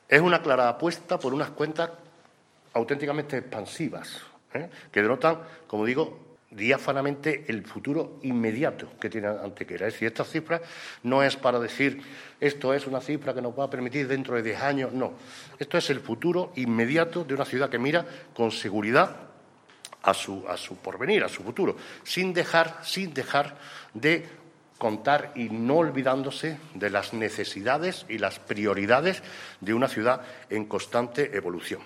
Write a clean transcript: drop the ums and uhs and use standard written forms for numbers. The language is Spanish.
Es una clara apuesta por unas cuentas auténticamente expansivas, que denotan, como digo, diáfanamente el futuro inmediato que tiene Antequera. Es decir, estas cifras no es para decir esto es una cifra que nos va a permitir dentro de 10 años, no. Esto es el futuro inmediato de una ciudad que mira con seguridad a su porvenir, a su futuro, sin dejar de contar y no olvidándose de las necesidades y las prioridades de una ciudad en constante evolución.